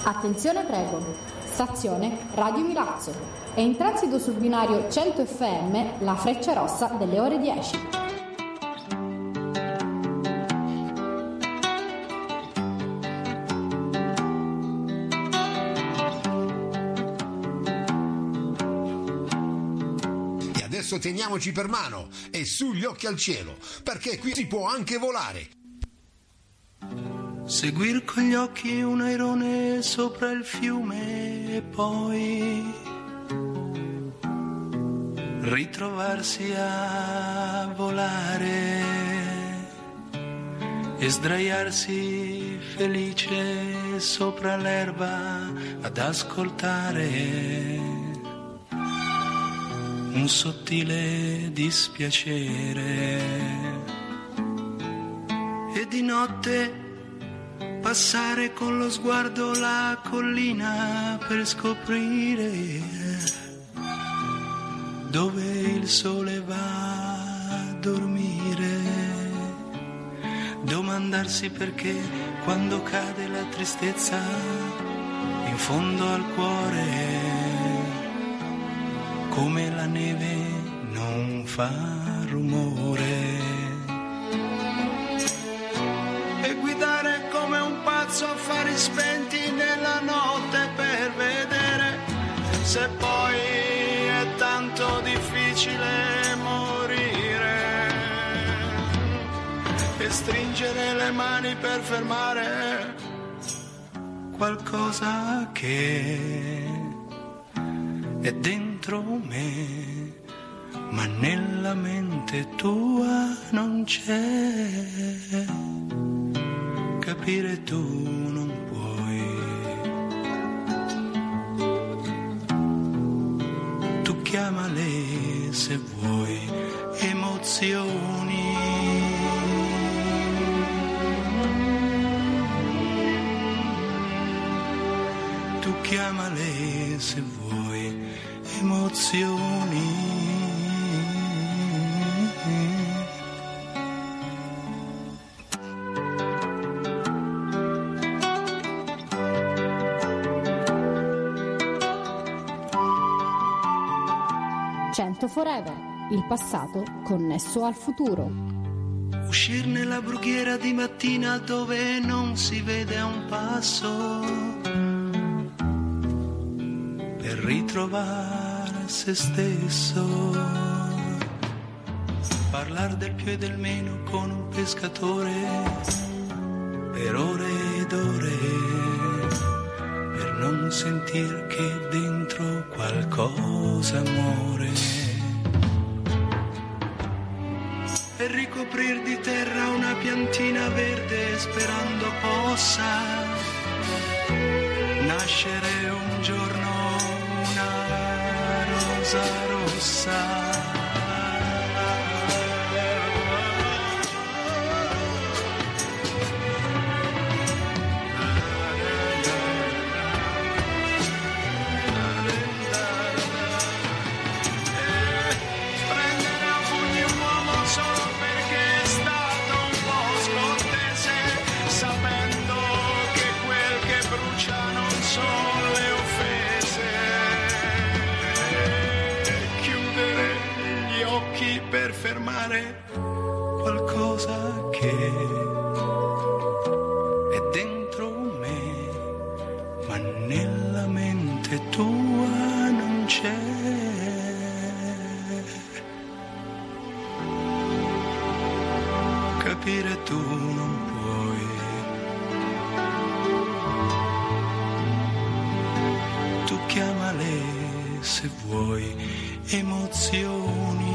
Attenzione prego, stazione Radio Milazzo. È in transito sul binario 100 FM la Freccia Rossa delle ore 10. E adesso teniamoci per mano e su gli occhi al cielo, perché qui si può anche volare. Seguir con gli occhi un airone sopra il fiume e poi ritrovarsi a volare e sdraiarsi felice sopra l'erba ad ascoltare un sottile dispiacere. E di notte passare con lo sguardo la collina per scoprire dove il sole va a dormire. Domandarsi perché quando cade la tristezza in fondo al cuore, come la neve non fa rumore. Affari spenti nella notte per vedere se poi è tanto difficile morire, e stringere le mani per fermare qualcosa che è dentro me, ma nella mente tua non c'è. Capire tu non puoi. Tu chiamale se vuoi emozioni. Tu chiamale se vuoi emozioni. 100 Forever, il passato connesso al futuro. Uscir nella brughiera di mattina dove non si vede a un passo, per ritrovare se stesso. Parlar del più e del meno con un pescatore per ore ed ore, per non sentir che dentro qualcosa muore. E ricoprir di terra una piantina verde sperando possa nascere un giorno una rosa rossa. Per fermare qualcosa che è dentro me, ma nella mente tua non c'è. Capire tu non puoi. Tu chiamale se vuoi emozioni.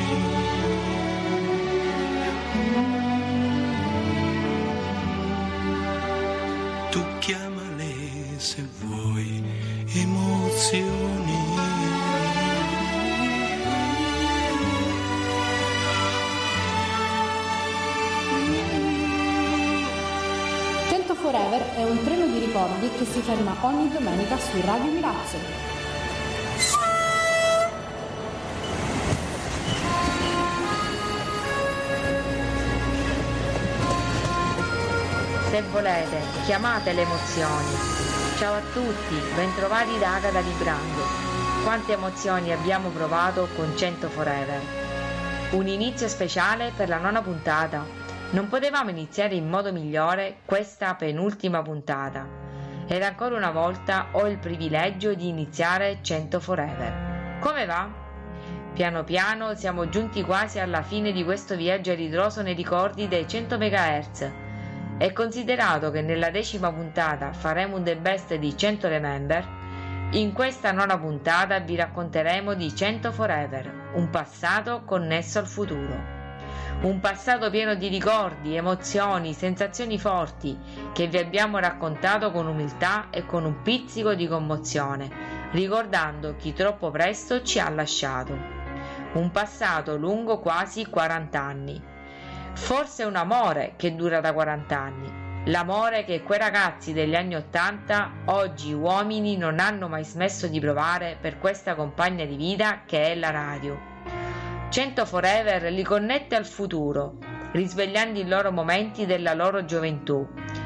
Tu chiamale se vuoi emozioni. Forever è un treno di ricordi che si ferma ogni domenica su Radio Milazzo. Se volete, chiamate le emozioni. Ciao a tutti, bentrovati da Agata Librando. Quante emozioni abbiamo provato con 100 Forever. Un inizio speciale per la 9ª puntata. Non potevamo iniziare in modo migliore questa penultima puntata. Ed ancora una volta ho il privilegio di iniziare 100 Forever. Come va? Piano piano siamo giunti quasi alla fine di questo viaggio a ritroso nei ricordi dei 100 MHz. E considerato che nella 10ª puntata faremo un The Best di 100 Remember, in questa 9ª puntata vi racconteremo di 100 Forever, un passato connesso al futuro. Un passato pieno di ricordi, emozioni, sensazioni forti che vi abbiamo raccontato con umiltà e con un pizzico di commozione, ricordando chi troppo presto ci ha lasciato. Un passato lungo quasi 40 anni. Forse un amore che dura da 40 anni. L'amore che quei ragazzi degli anni 80, oggi uomini, non hanno mai smesso di provare per questa compagna di vita che è la radio. 100 Forever li connette al futuro, risvegliando i loro momenti della loro gioventù.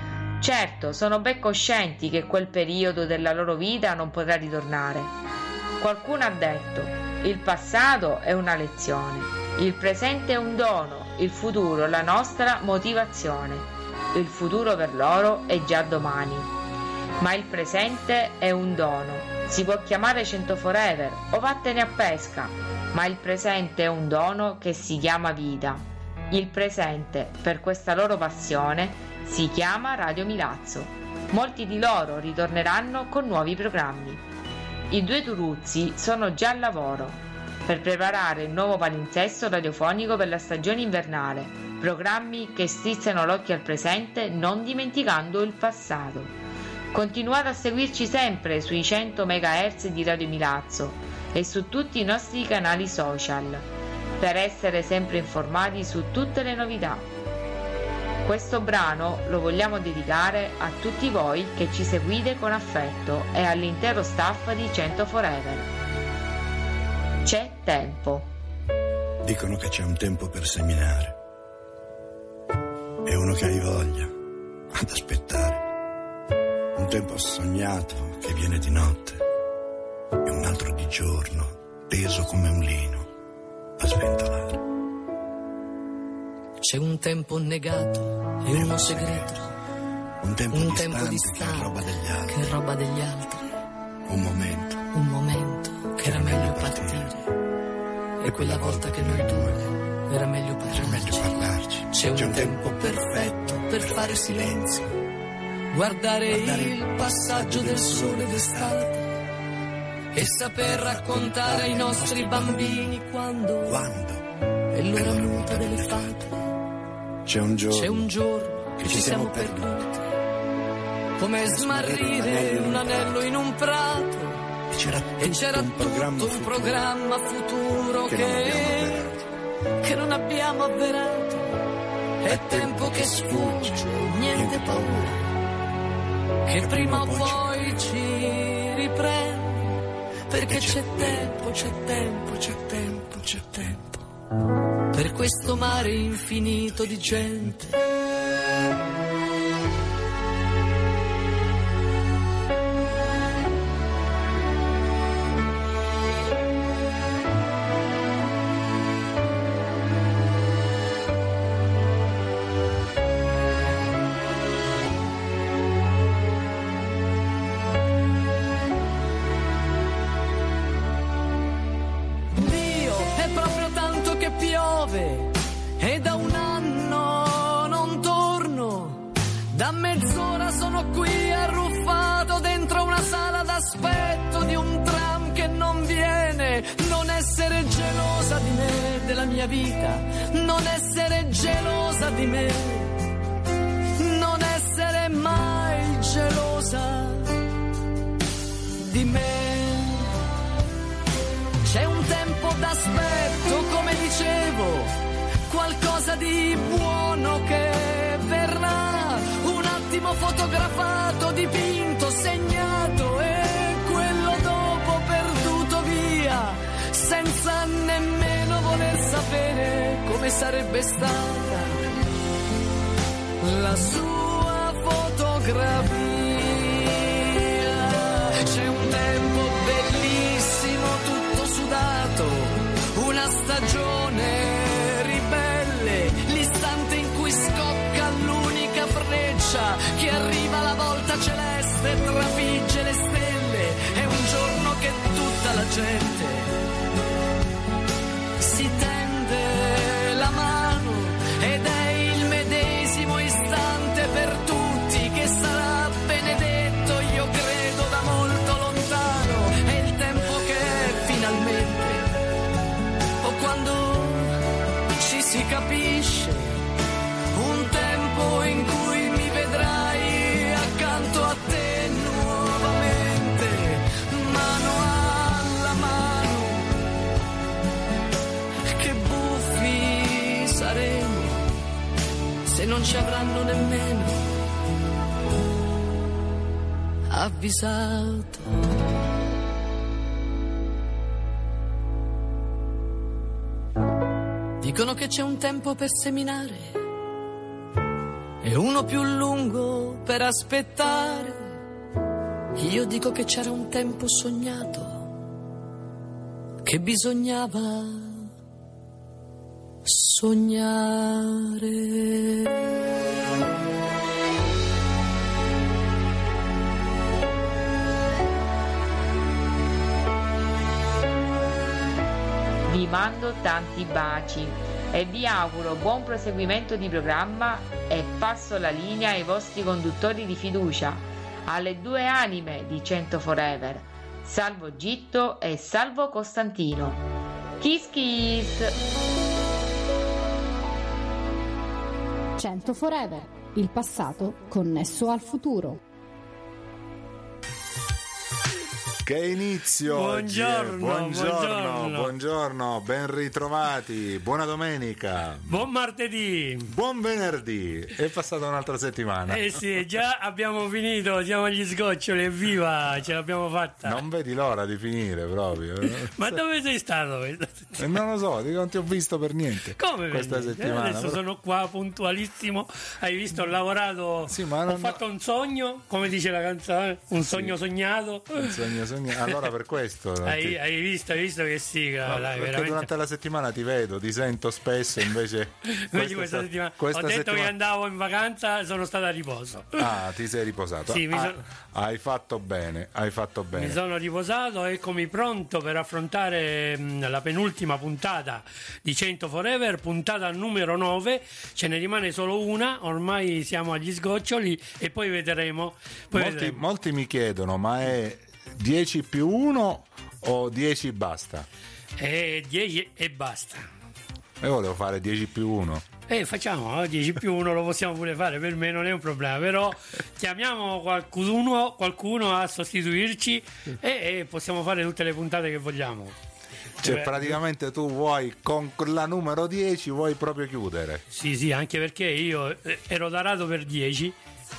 Certo, sono ben coscienti che quel periodo della loro vita non potrà ritornare. Qualcuno ha detto: il passato è una lezione, il presente è un dono, il futuro la nostra motivazione. Il futuro per loro è già domani. Ma il presente è un dono. Si può chiamare 100 Forever o vattene a pesca, ma il presente è un dono che si chiama vita. Il presente, per questa loro passione, si chiama Radio Milazzo. Molti di loro ritorneranno con nuovi programmi. I due Turuzzi sono già al lavoro per preparare il nuovo palinsesto radiofonico per la stagione invernale, programmi che strizzano l'occhio al presente non dimenticando il passato. Continuate a seguirci sempre sui 100 MHz di Radio Milazzo e su tutti i nostri canali social per essere sempre informati su tutte le novità. Questo brano lo vogliamo dedicare a tutti voi che ci seguite con affetto e all'intero staff di 100 Forever. C'è tempo. Dicono che c'è un tempo per seminare e uno che hai voglia ad aspettare. Un tempo sognato che viene di notte e un altro di giorno teso come un lino a sventolare. C'è un tempo negato e uno segreto, un tempo distante che è roba degli altri, un momento che era meglio partire, e quella volta che noi due era meglio parlarci. C'è un tempo perfetto per fare silenzio, guardare il passaggio del sole d'estate e saper raccontare ai nostri bambini quando è l'ora muta delle fate. C'è un giorno che ci siamo perduti, come smarrire un anello in un prato, e c'era tutto un programma futuro che non abbiamo avverato. È tempo che sfugge, niente paura, che prima o poi ci riprende, perché c'è tempo per questo mare infinito di gente. E da un anno non torno, da mezz'ora sono qui arruffato dentro una sala d'aspetto di un tram che non viene. Non essere gelosa di me, della mia vita, non essere gelosa di me, non essere mai gelosa di me. C'è un tempo d'aspetto, come dicevo, qualcosa di buono che verrà, un attimo fotografato, dipinto, segnato, e quello dopo perduto via, senza nemmeno voler sapere come sarebbe stata la sua fotografia. celeste trafigge le stelle, è un giorno che tutta la gente si tende la mano ed è il medesimo istante per tutti che sarà benedetto, io credo da molto lontano, è il tempo che finalmente, o quando ci si capisce, un tempo in cui mi vedrai accanto a te nuovamente, mano alla mano, che buffi saremo se non ci avranno nemmeno avvisato. Dicono che c'è un tempo per seminare e uno più lungo per aspettare. Io dico che c'era un tempo sognato, che bisognava sognare. Vi mando tanti baci e vi auguro buon proseguimento di programma e passo la linea ai vostri conduttori di fiducia, alle due anime di 100 Forever, Salvo Gitto e Salvo Costantino. Kiss kiss! 100 Forever, il passato connesso al futuro. Che inizio! Buongiorno, ben ritrovati, buona domenica, buon martedì, buon venerdì, è passata un'altra settimana. Eh sì, già abbiamo finito, siamo agli sgoccioli, evviva, ce l'abbiamo fatta. Non vedi l'ora di finire proprio. Ma dove sei stato? Non lo so, non ti ho visto per niente. Come questa settimana? Adesso sono qua puntualissimo, hai visto, ho lavorato, sì, ma ho fatto un sogno, come dice la canzone, un sogno sognato. Un sogno. Allora per questo hai visto che sì, no, dai, perché veramente. Durante la settimana ti vedo, ti sento spesso, invece questa settimana ho detto che andavo in vacanza, sono stato a riposo. Ti sei riposato? Sì, hai fatto bene. Mi sono riposato, eccomi pronto per affrontare la penultima puntata di 100 Forever, puntata numero 9, ce ne rimane solo una, ormai siamo agli sgoccioli e poi vedremo. Molti mi chiedono, ma è 10 più 1 o 10 basta? 10 e basta. Io volevo fare 10 più 1. Facciamo 10 più 1, lo possiamo pure fare, per me non è un problema, però chiamiamo qualcuno a sostituirci e possiamo fare tutte le puntate che vogliamo. Cioè praticamente tu vuoi, con la numero 10 vuoi proprio chiudere? Sì, anche perché io ero tarato per 10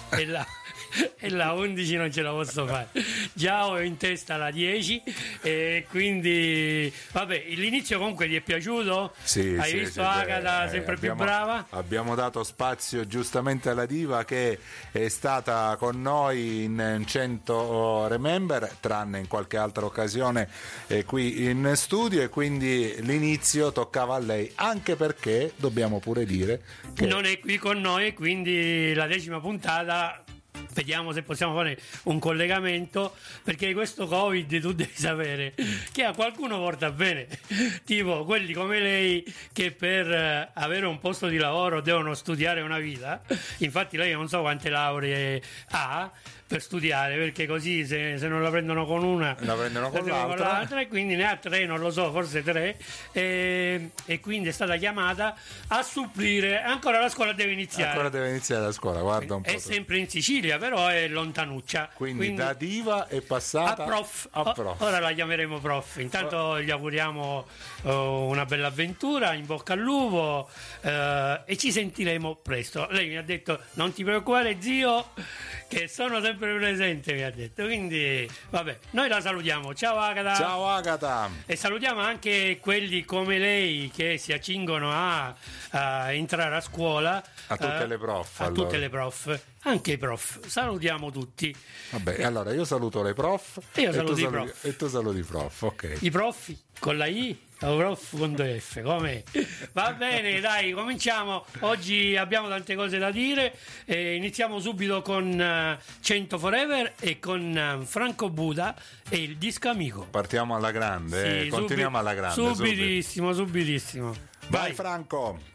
e la 11 non ce la posso fare, già ho in testa la 10 e quindi vabbè, l'inizio comunque ti è piaciuto? Sì, hai visto Agata sempre più brava? Abbiamo dato spazio giustamente alla diva che è stata con noi in 100 Remember, tranne in qualche altra occasione qui in studio, e quindi l'inizio toccava a lei, anche perché dobbiamo pure dire che non è qui con noi, quindi la 10ª puntata vediamo se possiamo fare un collegamento, perché questo Covid tu devi sapere che a qualcuno porta bene, tipo quelli come lei che per avere un posto di lavoro devono studiare una vita. Infatti lei non so quante lauree ha per studiare, perché così se non la prendono con una la prendono con l'altra, e quindi ne ha 3, non lo so, forse 3, e quindi è stata chiamata a supplire. Ancora la scuola deve iniziare la scuola, guarda un po'. È sempre in Sicilia, però è lontanuccia, quindi da diva è passata a prof. Ora la chiameremo prof. Intanto gli auguriamo una bella avventura, in bocca al lupo, e ci sentiremo presto. Lei mi ha detto non ti preoccupare zio, che sono sempre presente, mi ha detto, quindi vabbè, noi la salutiamo. Ciao Agata. E salutiamo anche quelli come lei che si accingono a entrare a scuola, a tutte le prof, tutte le prof, anche i prof. Salutiamo tutti. Vabbè, allora io saluto le prof. Io saluto i prof. E tu saluti i prof, ok. I prof con la I o prof con 2F, com'è? Va bene, dai, cominciamo. Oggi abbiamo tante cose da dire. Iniziamo subito con 100 Forever e con Franco Buda e il disco amico. Partiamo alla grande, sì, continuiamo alla grande. Subitissimo. Vai Franco.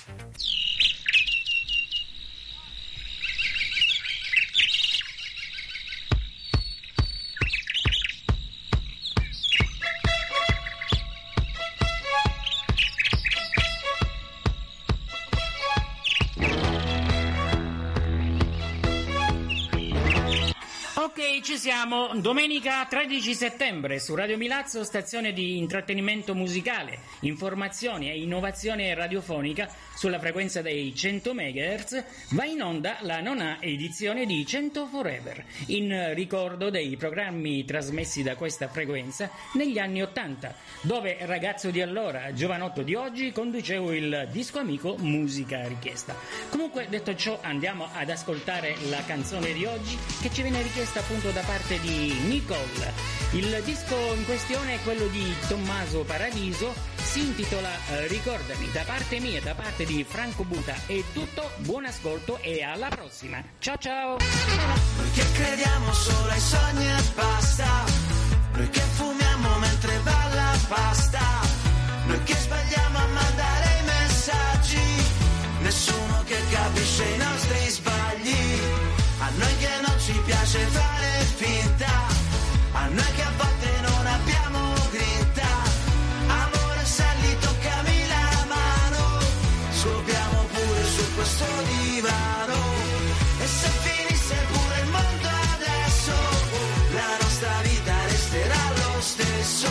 Ok, ci siamo. Domenica 13 settembre su Radio Milazzo, stazione di intrattenimento musicale, informazioni e innovazione radiofonica sulla frequenza dei 100 MHz, va in onda la 9ª edizione di 100 Forever, in ricordo dei programmi trasmessi da questa frequenza negli anni 80, dove ragazzo di allora, giovanotto di oggi, conducevo il disco amico Musica Richiesta. Comunque, detto ciò, andiamo ad ascoltare la canzone di oggi che ci viene richiesta appunto da parte di Nicole. Il disco in questione è quello di Tommaso Paradiso, si intitola Ricordami. Da parte mia, da parte di Franco Buta è tutto, buon ascolto e alla prossima. Ciao ciao! Noi che crediamo solo ai sogni e basta, noi che fumiamo mentre va la pasta, noi che sbagliamo a mandare i messaggi, nessuno che capisce i nostri sbagli, a noi che non ci piace fare finta, a noi che a volte non abbiamo grinta, amore salli toccami la mano, scopriamo pure su questo divano, e se finisse pure il mondo adesso, la nostra vita resterà lo stesso.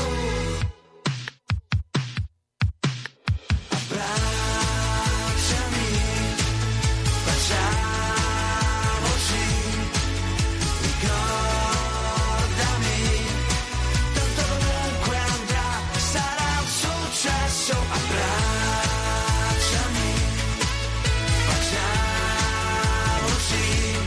Abbracciami, baciamoci, ricordami, tanto comunque andrà, sarà un successo. Abbracciami, baciamoci,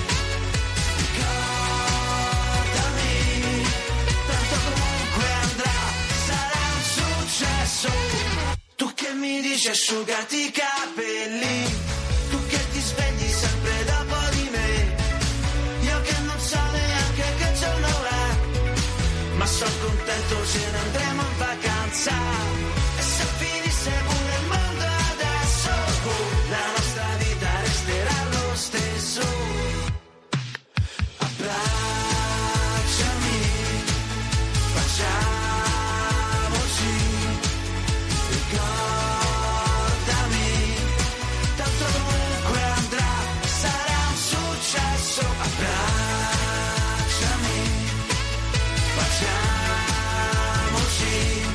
ricordami, tanto comunque andrà, sarà un successo. Tu che mi dici asciugati i capelli, tu che ti svegli sempre dopo di me, io che non so neanche che giorno è, ma sono contento, ce ne andremo in vacanza, e se finisse pure il mondo adesso, la nostra vita resterà lo stesso. Abbracciami, baciamoci, ricordami, tanto comunque andrà, sarà un successo. Abbracciami, baciamoci,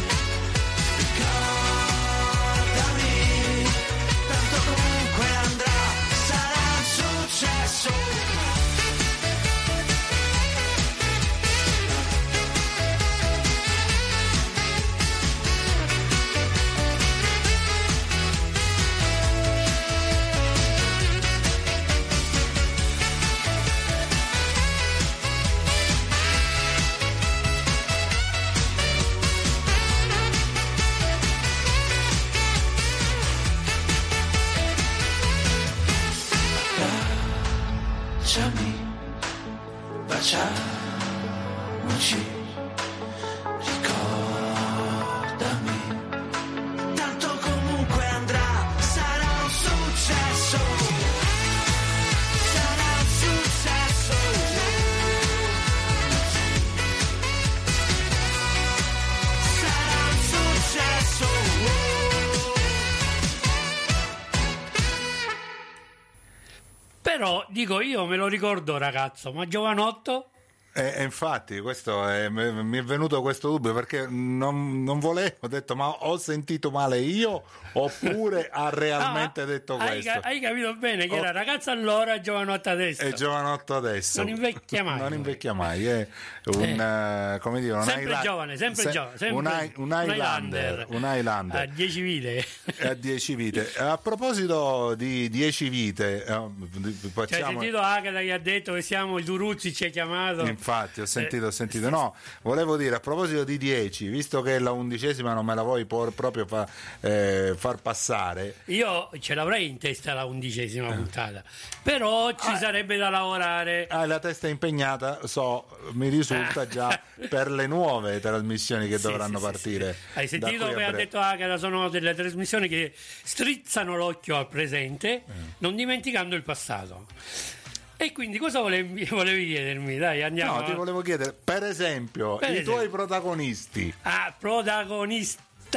ricordami, tanto comunque andrà, sarà un successo. Baciami, baciamoci, ricordami, tanto comunque andrà, sarà un successo, sarà un successo, sarà un successo. Però dico, io me lo ricordo ragazzo, ma giovanotto Infatti questo mi è venuto questo dubbio, perché non volevo, ho detto ma ho sentito male io oppure ha realmente detto questo? Hai capito bene che era ragazza allora, giovanotto adesso. È giovanotto adesso. Non invecchia mai. Non invecchia mai, è un come dire, sempre giovane, un Highlander. A 10 vite. A 10 vite. A proposito di 10 vite, hai sentito Agata che ha detto che siamo i Duruzzi, ci ha chiamato. Infatti ho sentito. No, volevo dire, a proposito di 10, visto che la 11ª non me la vuoi proprio far passare, io ce l'avrei in testa la 11ª puntata, però ci sarebbe da lavorare. La testa è impegnata, mi risulta già per le nuove trasmissioni che dovranno partire. Hai sentito che ha detto Agata? Sono delle trasmissioni che strizzano l'occhio al presente, non dimenticando il passato. E quindi cosa volevi chiedermi? Dai, andiamo. No, ti volevo chiedere, per esempio, tuoi protagonisti. Protagonisti.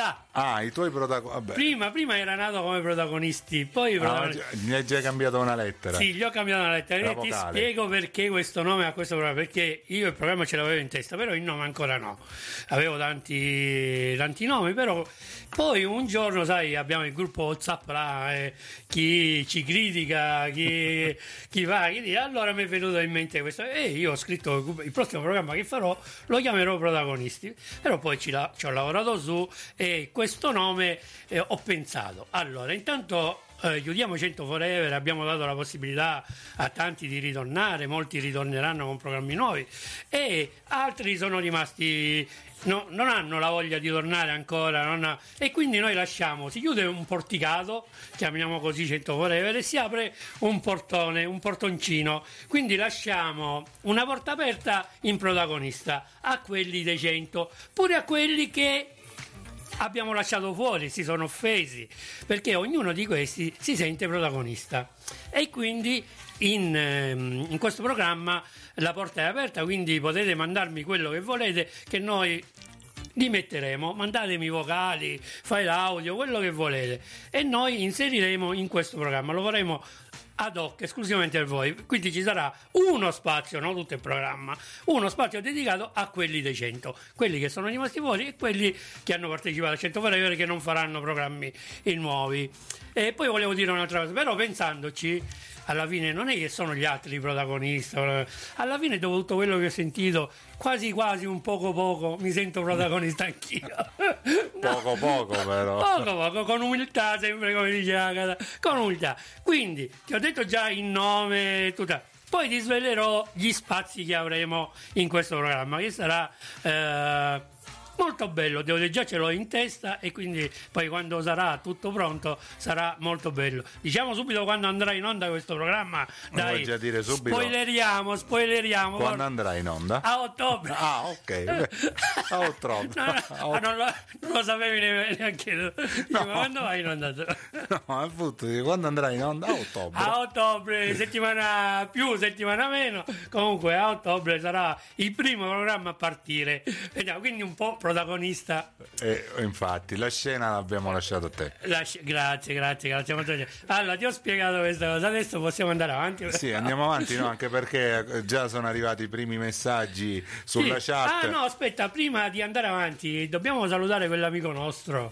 I tuoi protagonisti. Prima era nato come protagonisti, poi mi hai già cambiato una lettera. Sì, gli ho cambiato una lettera. Ti spiego perché questo nome ha questo programma. Perché io il programma ce l'avevo in testa, però il nome ancora no. Avevo tanti nomi, però poi un giorno, sai, abbiamo il gruppo WhatsApp là, chi ci critica, chi va, chi dice. Allora mi è venuto in mente questo. E io ho scritto il prossimo programma che farò, lo chiamerò Protagonisti. Però poi ci ho lavorato su. E questo nome ho pensato, allora intanto chiudiamo 100 Forever, abbiamo dato la possibilità a tanti di ritornare, molti ritorneranno con programmi nuovi e altri sono rimasti, non hanno la voglia di tornare ancora, e quindi noi lasciamo, si chiude un porticato, chiamiamo così 100 Forever, e si apre un portone, un portoncino, quindi lasciamo una porta aperta in protagonista a quelli dei 100, pure a quelli che abbiamo lasciato fuori, si sono offesi, perché ognuno di questi si sente protagonista e quindi in questo programma la porta è aperta, quindi potete mandarmi quello che volete che noi li metteremo, mandatemi vocali, file audio, quello che volete e noi inseriremo in questo programma, lo faremo ad hoc esclusivamente per voi, quindi ci sarà uno spazio, non tutto il programma, uno spazio dedicato a quelli dei 100, quelli che sono rimasti fuori e quelli che hanno partecipato a 100 Forever che non faranno programmi nuovi. E poi volevo dire un'altra cosa, però pensandoci, alla fine non è che sono gli altri i protagonisti, alla fine dopo tutto quello che ho sentito quasi un poco mi sento protagonista anch'io. Poco però poco, con umiltà, sempre come dice Agata, con umiltà. Quindi ti ho detto già il nome, tutta. Poi ti svelerò gli spazi che avremo in questo programma, che sarà molto bello, già ce l'ho in testa e quindi poi quando sarà tutto pronto sarà molto bello. Diciamo subito quando andrà in onda questo programma, dai, già dire subito. Spoileriamo. Quando andrà in onda? A ottobre. Ok. A ottobre. Non lo sapevi neanche tu. Ma quando vai in onda? No, appunto, quando andrà in onda? A ottobre, settimana più, settimana meno. Comunque a ottobre sarà il primo programma a partire. Vediamo, quindi un po' protagonista. Infatti la scena l'abbiamo lasciata a te. Grazie. Allora ti ho spiegato questa cosa, adesso possiamo andare avanti. Sì, andiamo avanti, no? Anche perché già sono arrivati i primi messaggi sulla chat. No, aspetta, prima di andare avanti dobbiamo salutare quell'amico nostro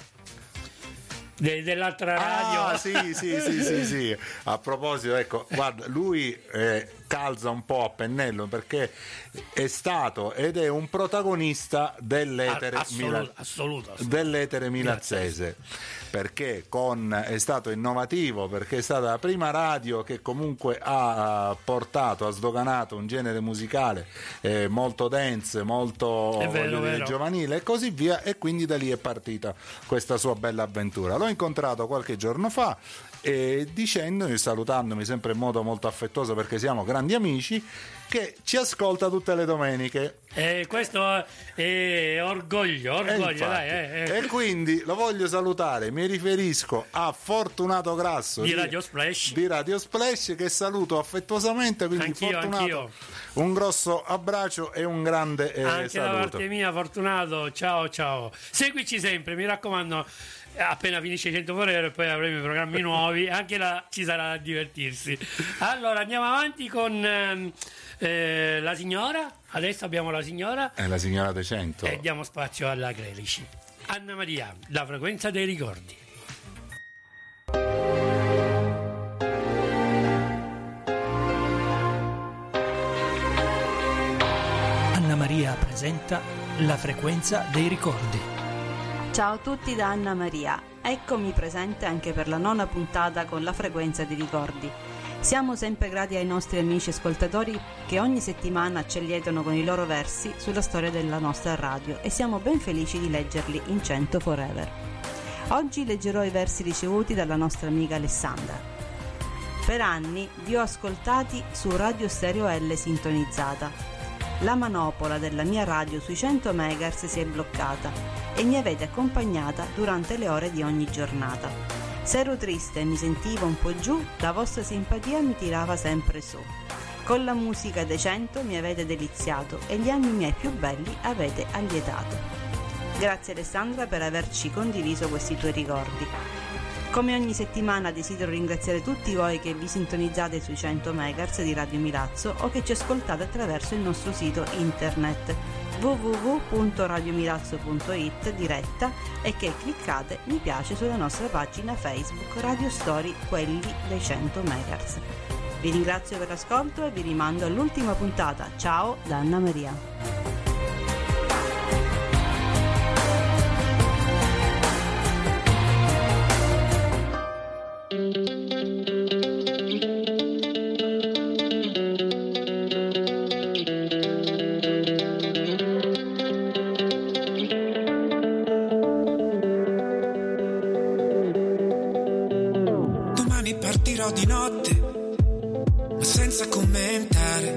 dell'altra radio. Sì. A proposito, ecco, guarda, lui calza un po' a pennello perché è stato ed è un protagonista dell'etere dell'etere milazzese, perché è stato innovativo, perché è stata la prima radio che comunque ha sdoganato un genere musicale molto dance, molto giovanile e così via, e quindi da lì è partita questa sua bella avventura. L'ho incontrato qualche giorno fa e salutandomi sempre in modo molto affettuoso perché siamo grandi amici, che ci ascolta tutte le domeniche. Questo è orgoglio, infatti, dai. E quindi lo voglio salutare, mi riferisco a Fortunato Grasso di Radio Splash, che saluto affettuosamente, quindi anch'io. un grosso abbraccio e un grande anche saluto. da parte mia, Fortunato, ciao. Seguici sempre, mi raccomando. Appena finisce 100 Forever poi avremo i programmi nuovi, anche là ci sarà da divertirsi. Allora andiamo avanti con la signora. Adesso abbiamo la signora. È la signora De 100. E diamo spazio alla Clerici. Anna Maria, la frequenza dei ricordi. Anna Maria presenta la frequenza dei ricordi. Ciao a tutti da Anna Maria, eccomi presente anche per la 9ª puntata con la frequenza dei ricordi. Siamo sempre grati ai nostri amici ascoltatori che ogni settimana ci allietano con i loro versi sulla storia della nostra radio e siamo ben felici di leggerli in 100 Forever. Oggi leggerò i versi ricevuti dalla nostra amica Alessandra. Per anni vi ho ascoltati su Radio Stereo L sintonizzata. La manopola della mia radio sui 100 MHz si è bloccata e mi avete accompagnata durante le ore di ogni giornata. Se ero triste e mi sentivo un po' giù, la vostra simpatia mi tirava sempre su. Con la musica dei 100 mi avete deliziato e gli anni miei più belli avete allietato. Grazie Alessandra per averci condiviso questi tuoi ricordi. Come ogni settimana desidero ringraziare tutti voi che vi sintonizzate sui 100 MHz di Radio Milazzo o che ci ascoltate attraverso il nostro sito internet www.radiomilazzo.it diretta e che cliccate mi piace sulla nostra pagina Facebook Radio Story Quelli dei 100 MHz. Vi ringrazio per l'ascolto e vi rimando all'ultima puntata. Ciao da Anna Maria. Di notte, ma senza commentare,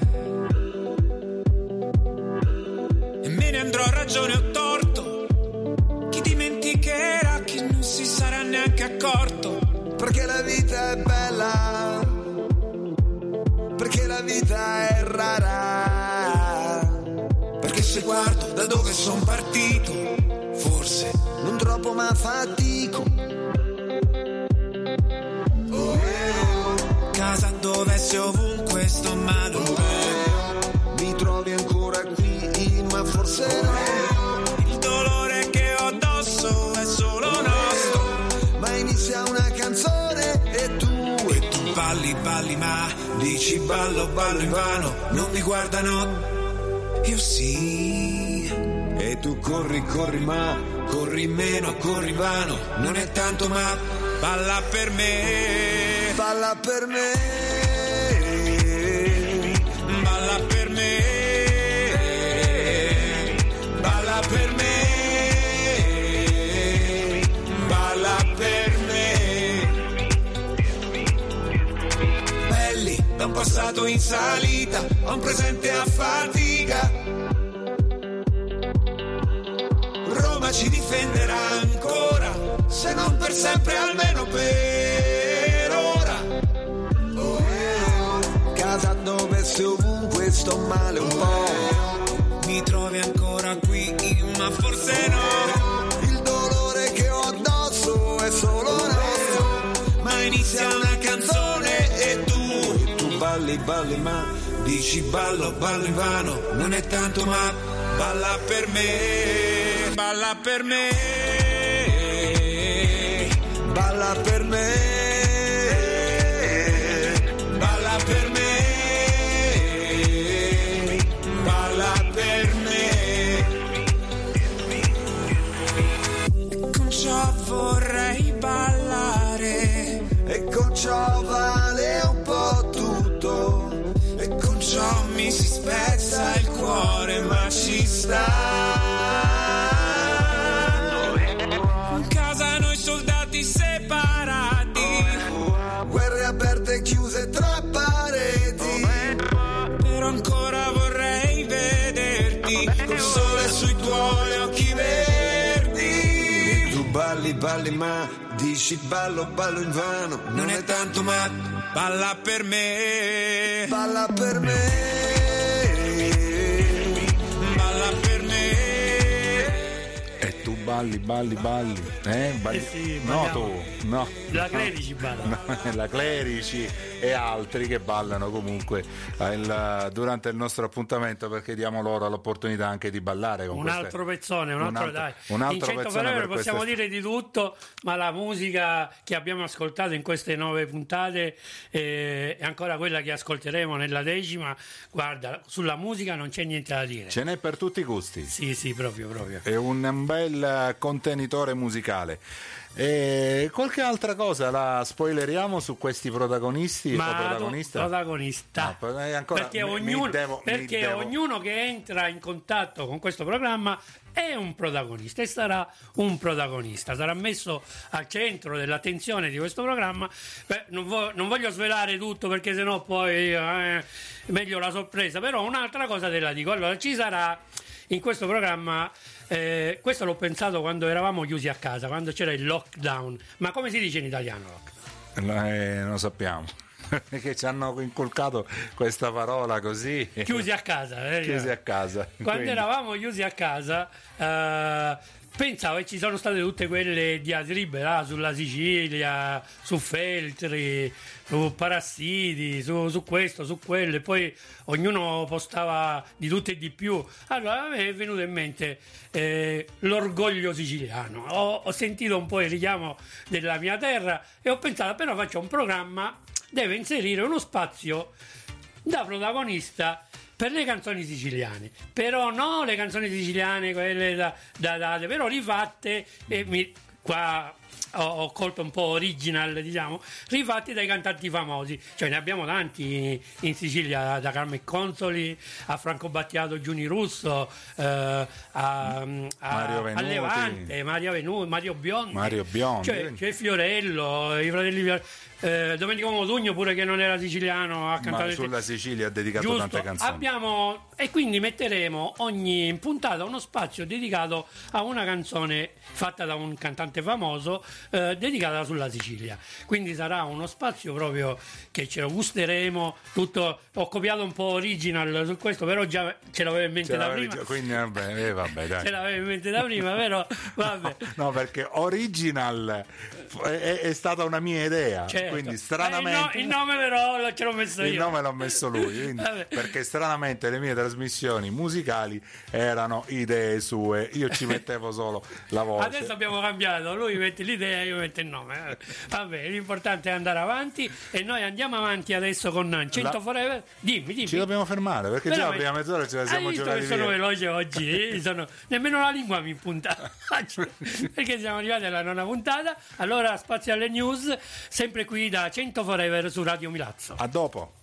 e me ne andrò a ragione o torto. Chi dimenticherà, chi non si sarà neanche accorto. Perché la vita è bella, perché la vita è rara, perché se guardo da dove son partito, forse non troppo ma fatico. Casa dove sei ovunque sto male, mi trovi ancora qui, ma forse no. Il dolore che ho addosso è solo nostro, ma inizia una canzone e tu balli, ma dici ballo invano, non mi guardano, io sì. E tu corri, ma corri meno, corri vano, non è tanto ma balla per me. Balla per me, balla per me, balla per me, balla per me. Belli da un passato in salita, a un presente a fatica. Roma ci difenderà ancora, se non per sempre almeno per ora. Casa dove sei ovunque sto male un po', mi trovi ancora qui, ma forse no. Il dolore che ho addosso è solo nostro, ma inizia una canzone e tu balli, ma dici ballo invano, non è tanto ma balla per me, balla per me, balla per me, balla per me, balla per me. Con ciò vorrei ballare, e con ciò vale un po' tutto, e con ciò mi si spezza il cuore, ma ci sta. In casa noi soldati separati, guerre aperte chiuse tra pareti, però ancora vorrei vederti col sole sui tuoi occhi verdi. E tu balli, ma dici ballo invano, non è tanto ma balla per me, balla per me, balli. Sì, No, tu, no. La Clerici balla. No, la Clerici e altri che ballano comunque durante il nostro appuntamento, perché diamo loro l'opportunità anche di ballare con altro pezzone, dai. Un altro in 100 pezzone per possiamo dire di tutto, ma la musica che abbiamo ascoltato in queste 9 puntate è ancora quella che ascolteremo nella 10ª. Guarda, sulla musica non c'è niente da dire. Ce n'è per tutti i gusti. Sì, proprio. È un bel contenitore musicale. E qualche altra cosa la spoileriamo su questi protagonisti o protagonista? Protagonista. No, ancora, perché ognuno che entra in contatto con questo programma è un protagonista e sarà un protagonista, sarà messo al centro dell'attenzione di questo programma. Non voglio svelare tutto, perché sennò poi meglio la sorpresa, però un'altra cosa te la dico. Allora, ci sarà in questo programma, questo l'ho pensato quando eravamo chiusi a casa, quando c'era il lockdown. Ma come si dice in italiano lockdown? Non lo sappiamo. Perché ci hanno inculcato questa parola così. Chiusi a casa. Chiusi a casa. Quando eravamo chiusi a casa, pensavo che ci sono state tutte quelle diatribe sulla Sicilia, su Feltri, su Parassiti, su questo, su quello, e poi ognuno postava di tutto e di più. Allora a me è venuto in mente l'orgoglio siciliano. Ho sentito un po' il richiamo della mia terra e ho pensato, però faccio un programma, deve inserire uno spazio da protagonista per le canzoni siciliane, però no le canzoni siciliane quelle da però rifatte, qua ho colto un po' original, diciamo, rifatti dai cantanti famosi, cioè ne abbiamo tanti in Sicilia, da Carmen Consoli a Franco Battiato, Giuni Russo, a Levante, Mario Biondi, cioè, c'è Fiorello, i fratelli Domenico Modugno pure, che non era siciliano, ha cantato, ma sulla Sicilia ha dedicato tante canzoni. E quindi metteremo ogni puntata uno spazio dedicato a una canzone fatta da un cantante famoso, dedicata sulla Sicilia. Quindi sarà uno spazio proprio che ce lo gusteremo tutto. Ho copiato un po' original su questo, però già ce l'avevo in mente da prima. Quindi vabbè, dai. Ce l'avevo in mente da prima, però vabbè. No, perché original è stata una mia idea. Certo. Quindi stranamente il nome però ce l'ho messo io. Il nome l'ho messo lui, quindi, perché stranamente le mie trasmissioni musicali erano idee sue, io ci mettevo solo la voce. Adesso abbiamo cambiato, lui mette l'idea, io metto il nome. Vabbè, l'importante è andare avanti, e noi andiamo avanti adesso con 100 Forever. Dimmi. Ci dobbiamo fermare, perché già la prima mezz'ora ce la siamo giocati via. Sono veloce oggi, nemmeno la lingua mi punta perché siamo arrivati alla 9ª puntata. Allora spazio alle news, sempre qui da 100 Forever su Radio Milazzo. A dopo.